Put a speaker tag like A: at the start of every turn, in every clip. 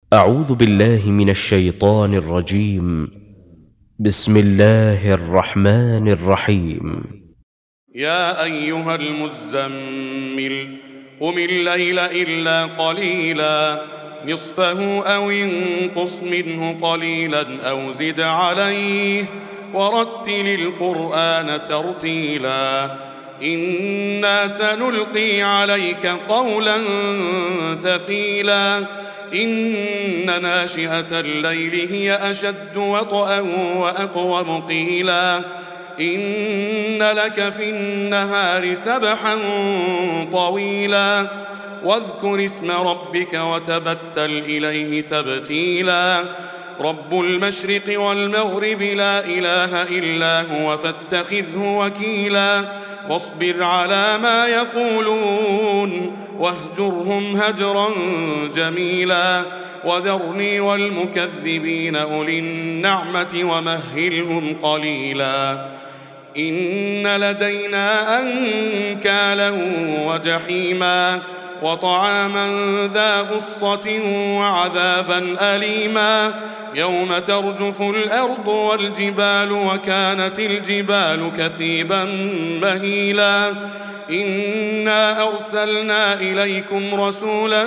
A: أعوذ بالله من الشيطان الرجيم. بسم الله الرحمن الرحيم.
B: يا أيها المزمل قم الليل إلا قليلا نصفه أو انقص منه قليلا أو زد عليه ورتل القرآن ترتيلا إنا سنلقي عليك قولا ثقيلا إن ناشئة الليل هي أشد وطئا وأقوم قيلا إن لك في النهار سبحا طويلا واذكر اسم ربك وتبتل إليه تبتيلا رب المشرق والمغرب لا إله إلا هو فاتخذه وكيلا واصبر على ما يقولون واهجرهم هجرا جميلا وذرني والمكذبين أولي النعمة ومهلهم قليلا إن لدينا أنكالا وجحيما وطعاما ذا غصة وعذابا أليما يوم ترجف الأرض والجبال وكانت الجبال كثيبا مهيلا إنا أرسلنا إليكم رسولا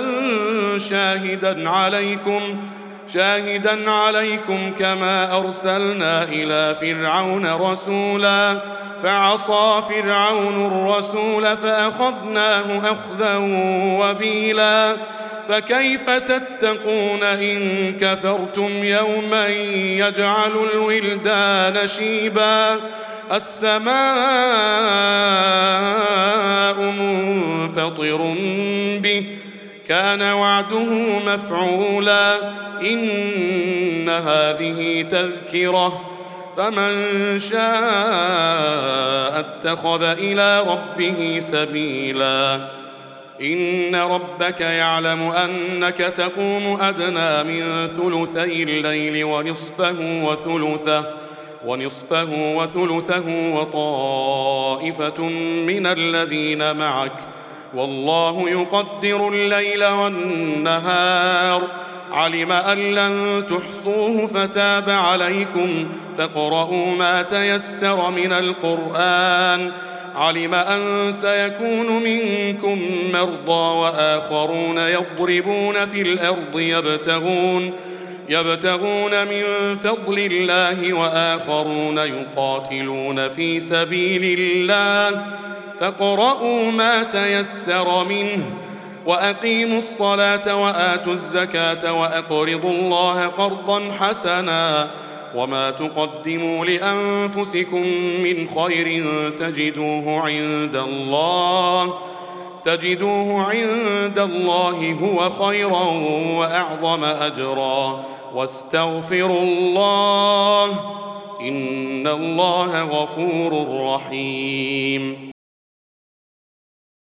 B: شاهدا عليكم كما أرسلنا إلى فرعون رسولا فعصى فرعون الرسول فأخذناه أخذا وبيلا فكيف تتقون إن كفرتم يوما يجعل الولدان شيبا السماء منفطر به كان وعده مفعولا إن هذه تذكرة فمن شاء اتخذ إلى ربه سبيلا إن ربك يعلم أنك تقوم أدنى من ثلثي الليل ونصفه وثلثه وطائفة من الذين معك والله يقدر الليل والنهار علم أن لن تحصوه فتاب عليكم فاقرؤوا ما تيسر من القرآن علم أن سيكون منكم مرضى وآخرون يضربون في الأرض يبتغون من فضل الله وآخرون يقاتلون في سبيل الله فاقرؤوا ما تيسر منه وأقيموا الصلاة وآتوا الزكاة وأقرضوا الله قرضا حسنا وما تقدموا لأنفسكم من خير تجدوه عند الله هو خيرا وأعظم أجرا واستغفروا الله إن الله غفور رحيم.